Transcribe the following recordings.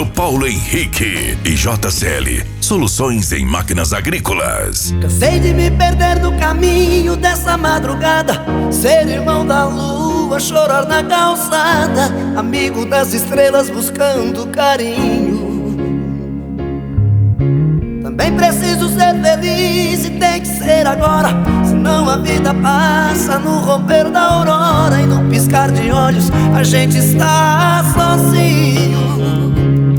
do Paulo Henrique e JCL, soluções em máquinas agrícolas. Cansei de me perder no caminho dessa madrugada, ser irmão da lua, chorar na calçada, amigo das estrelas buscando carinho. Também preciso ser feliz e tem que ser agora, senão a vida passa no romper da aurora e no piscar de olhos a gente está sozinho.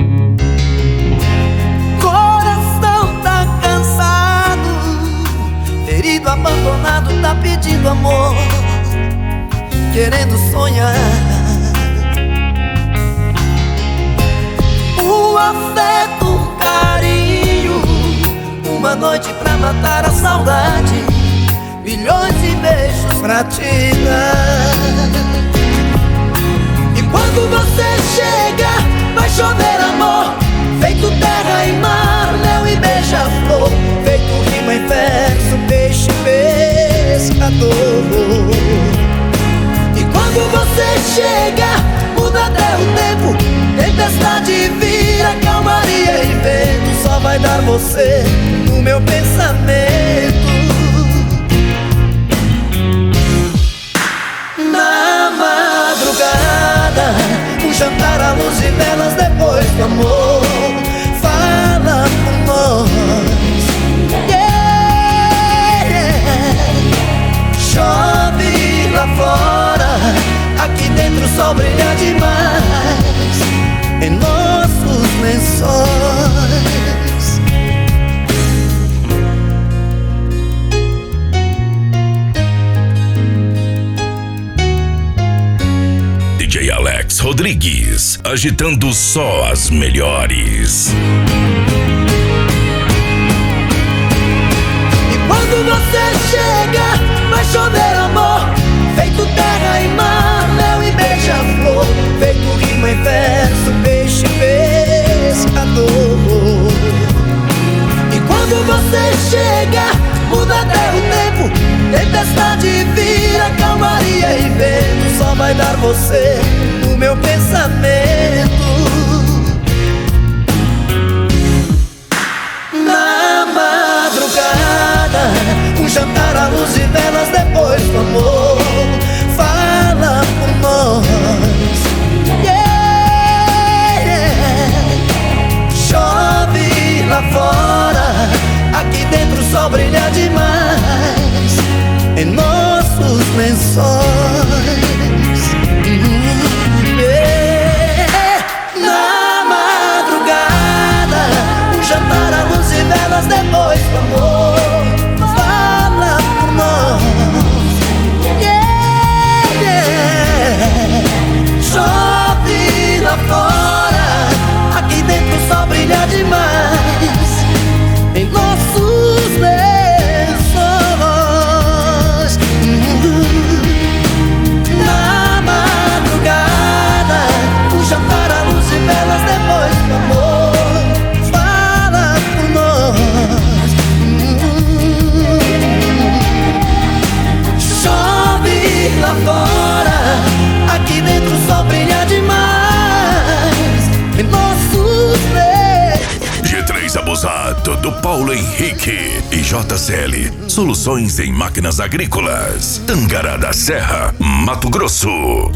Coração tá cansado, ferido, abandonado, tá pedindo amor, querendo sonhar. O afeto, um carinho, uma noite pra matar a saudade, milhões de beijos pra te dar. E quando você chega, vai chover amor, feito terra e mar, mel e beija-flor, feito rima e verso, peixe pescador. E quando você chega, muda até o tempo, tempestade vira calmaria e vento, só vai dar você no meu pensamento. Na madrugada, um jantar à luz de velas depois do amor, fala por nós, yeah. Chove lá fora, aqui dentro o sol brilha demais em nossos lençóis. DJ Alex Rodrigues, agitando só as melhores. E quando você chega, vai chover amor, feito terra e mar, mel e beija-flor, feito rima e verso, peixe pescador. E quando você chega, muda até o tempo, tempestade vira calmaria e vento, só vai dar você no meu pensamento. Na madrugada, um jantar à luz de velas depois do amor, fala por nós, yeah. Chove lá fora, aqui dentro o sol brilha demais em nossos lençóis, yeah. Na madrugada, um jantar à luz de velas depois do amor, fala por nós, yeah. Chove lá fora, aqui dentro o sol brilha demais em nossos lençóis. Na madrugada, um jantar à luz de velas depois do amor, fala por nós, chove lá fora, aqui dentro o sol brilha demais em nossos lençóis. G3 Abusado do Paulo Henrique e JCL, soluções em máquinas agrícolas. Tangará da Serra, Mato Grosso.